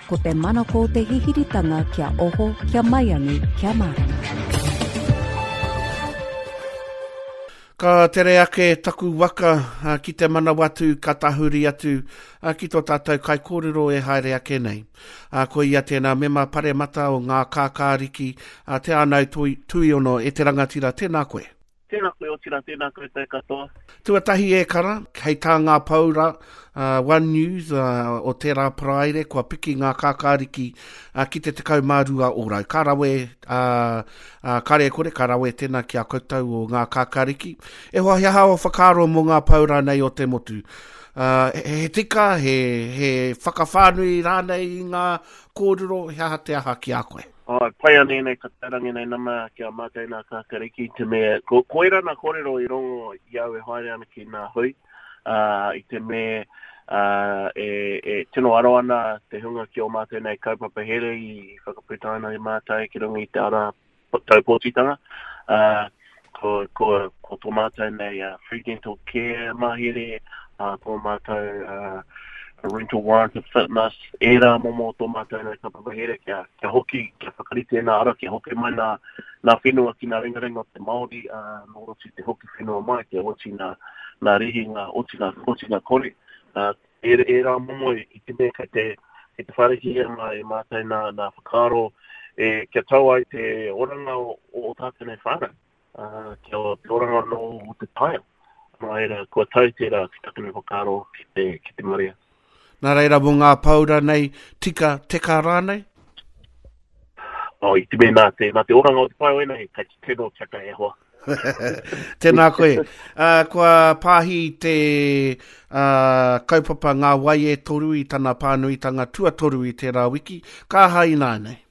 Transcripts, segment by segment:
ko te manako te hihiritanga kia oho, kia maiangi, kia marama. Ka tere ake taku waka ki te mana watu ka tahuri atu ki tō tātou kai kōrero e haere ake nei. Ko ia tēnā mema pare mata o ngā kākāriki te anau tui ono e te rangatira. Tēnā koe. Tēnā koe o tira, tēnā koe te katoa. Tuatahi e kara, hei tā ngā paura, One News o tērā praere, kua piki ngā kākāriki ki te tekau mārua o rau. Kārawe, kare kore, kārawe tēnā ki a koutou o ngā kākāriki. E hoa hea o whakaro mō ngā paura nei o te motu. He tika, he whakawhānui rānei i ngā kōrero, hea te aha ki a koe. Pai ane nei ka tarangi nei nama kia mātai nā kākariki te mea. Koira nā kōrero i rongo i au e haere ana ki nā hui. I te mea tino aro ana te hunga ki o mātai nei kaupapa here i whakaputaina i mātai ki runga i te ara tau pōtitanga. Ko tō mātai nei free dental care mahere, ko mātai rental warrant of fitness, era momo tō mātai nei kapapa here kia hoki, kia whakarite nā ara, kia hoki mai nā whenua ki nā ringaringa o te Māori, nō roti te hoki whenua mai, kia oti nā rihi ngā oti ngā kore. Era momo i te mea kei te wharehi e mātai nā whakaro, kia tau ai te oranga o tātene whānau, kia te oranga no o te taia. Nā era, kua tau tērā ki tātene whakaro ki te Maria. Nā reira mō ngā paura nei, tika teka rānei? I te mea nā te oranga o te pai oina, kai te tēno tiaka e hoa. Tēnā koe. Kua pāhi te kaupapa ngā wai e toru i tana pānuitanga tua toru i tērā wiki. Ka hai nā nei?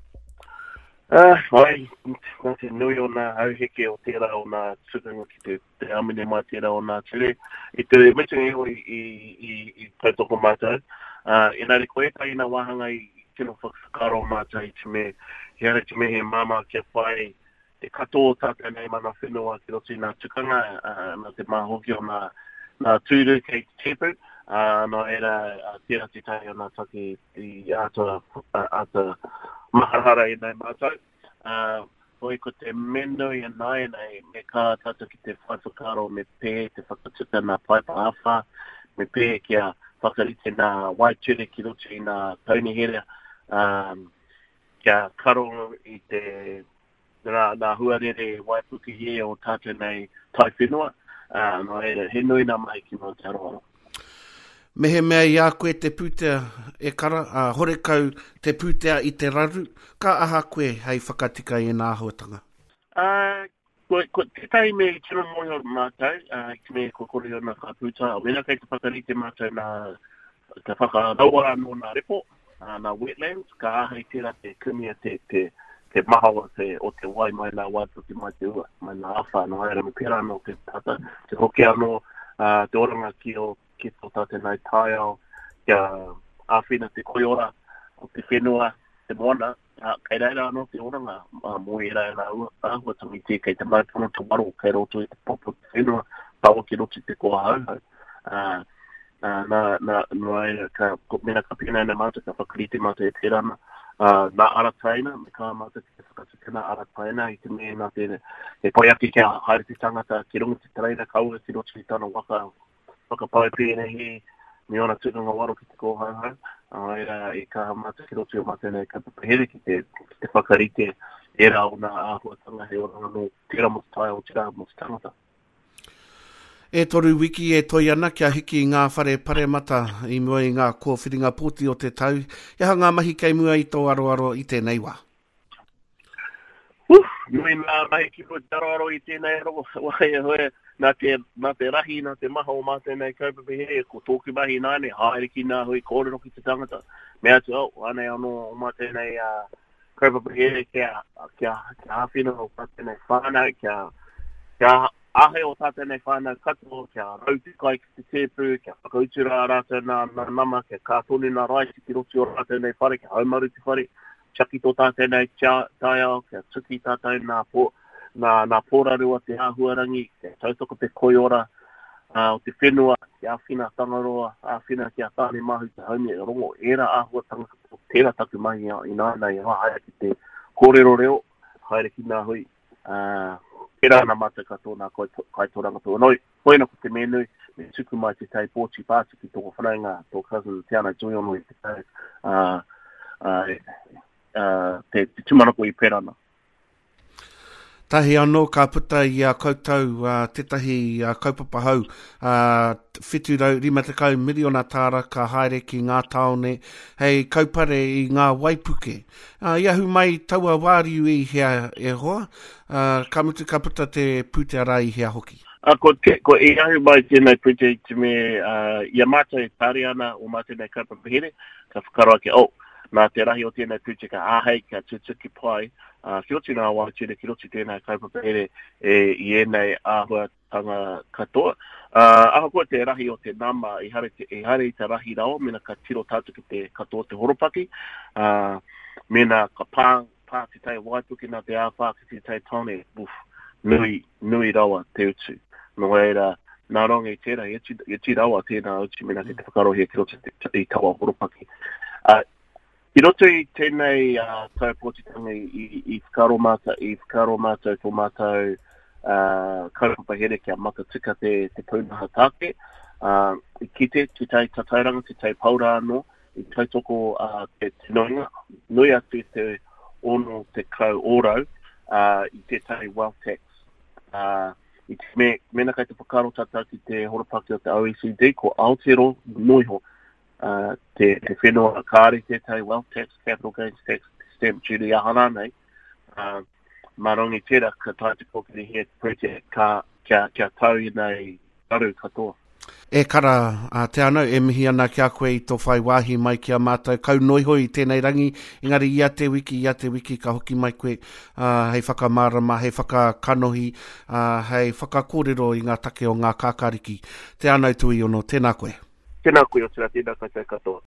Nā te nui o nā auheke o tērā o nā tukunga ki te amine mai tērā o nā tere. I te mitingi o i tautoko mātou. Enari koe kai nā wahanga i tino whakaro mātou i te me. Hiare te me he mama kia whai te katoa tātou nei mana whenua ki roti nā tukanga, nā te mahoki o nā tūru kei te tepu. Nā era tērā te tai o nā taki i ata maharara i nei mātou. Hoi ko te meno i anai nei, me kā tata ki te whaiwhakaro me pē, te whakatuka nā paipa awha, me pē kia whakarite nā waiture ki roti nā taunihere, kia karo i te nā huarere waipuki hie o tātou nei tai whenua, nā era he nui nā mai ki mō te aroaro. Mehe mea i a koe te pūtea e kara, horekau te pūtea i te raru, ka aha koe hei whakatika i nā huatanga? Ko tētai me tino moi o mātou, ki me kokore o nā ka pūta, wena kei te whakarite mātou nā te whakaraua no nā repo, nā wetlands, ka aha i tērā te kumia te maha o te wai mai nā waipuki mai te ua, mai nā awha, nā aera me pera no te tata, te hoki anō, te oranga ki tō tātou nei tai au, kia āwhina te koiora o te whenua, te moana, kei reira anō te oranga, mō e reira nā āhuatangi te kei te maitono te waro, kei roto i te popo te whenua, tawa ki roti te koa hauhau. Nā eira, mena ka pina nei mātou, ka whakarite mātou e te rana, nā arataina, me kā mātou te whakatukina arataina, i te mea nā te poiaki kia haere te tangata, ki runga te tereira kaua, ki roti i tāna whakapau pēne he, me ona tūnanga waro ki te kōhauhau, era i ka mātou ki roti o mātou nei ka papahere ki te whakarite, era o nā āhuatanga he oranga no tira mo te tai o tira mo te tangata. E toru wiki e toi ana kia hiki ngā whare pare mata i mua i ngā kōwhiringa pōti o te tau. Ia ngā mahi kei mua i tō aroaro i tēnei wā. Nui nā mahi ki po aroaro i tēnei aro, wai hoe, nā te rahi, nā te maha o mātou nei kaupapa he, ko tōku mahi nāne, haere ki nā hui kōrero ki te tangata. Mea tu au, anei anō o mātou nei kaupapa he, kia hawhina o mātou nei whānau, kia ahe o tātou nei whānau katoa, kia rauti kai ki te tēpū, kia whakautura rātou nā nama, kia kātoni nā raisi ki roti o rātou nei whare, kia haumaru te whare, chaki tō tātou nei tai au, kia tuki tātou nā pōraru o te āhuarangi, kia tautoko te koiora o te whenua, kia āwhina tangaroa, āwhina kia tāne mahu te haumi e rongo, era āhuatanga o tērā taku mahi i nānei haere ki te kōrero reo, haere ki nā hui, pērā nā mata katoa nā kaitoranga tō. Noi, hoina ko te menui, me tuku mai te tai pōchi pāti ki tōko whanainga, tō cousin Tiana Joyonui, te tai, te tumanako I pērana. Tahi anō ka puta I a koutou tetahi kaupapa hau, whitu rau 50 miliona tāra ka haere ki ngā taone, hei kaupare I ngā waipuke. Iahu mai taua wāriu I hea e hoa, ka mutu ka puta te pūtera I hea hoki. Ko iahu mai tēnei pute te me, ia mata e tāre ana o mata nei kaupapa here, ka whakaroa ke nā te rahi o tēnei pute ka āhei, ka tutuki pai, ki roti nā wā tere, ki roti tēnei kaupapa here I enei āhua tanga katoa. Aha koa te rahi o te nama, I hare I te rahi rao, mena ka tiro tātu ki te katoa te horopaki, mena ka pā te tai waipuki nā te āwha ki te tai taone, nui rawa te utu. No reira, nā ronga I tērā, I ti rawa tēnā utu, mena te whakarohia ki roti I tawa horopaki. I roto I tēnei taupōtitanga I whakaro mātou tō mātou kaupapa here kia maka tika te pūnaha tāke. I kite, te tai tatairanga, te tai paura anō, I tautoko te tinoinga, nui atu te ono te kau ōrau I te tai wealth tax. I te mena kai te whakaro tata ki te horopaki o te OECD, ko Aotearoa noiho. Te whenua kāre te tai wealth tax, capital gains tax, stamp duty ahana nei. Marongi tērā ka tātu kokiri he te kia tau I nei aru katoa. E kara, te anau, e mihi ana kia koe I tō whai wāhi mai kia mātou. Kau noiho I tēnei rangi, engari ia te wiki ka hoki mai koe, hei whakamārama, hei whakakanohi, hei whakakōrero I ngā take o ngā kākāriki. Te anau tui ono, tēnā koe. Tēnā koe o tēnā kai katoa.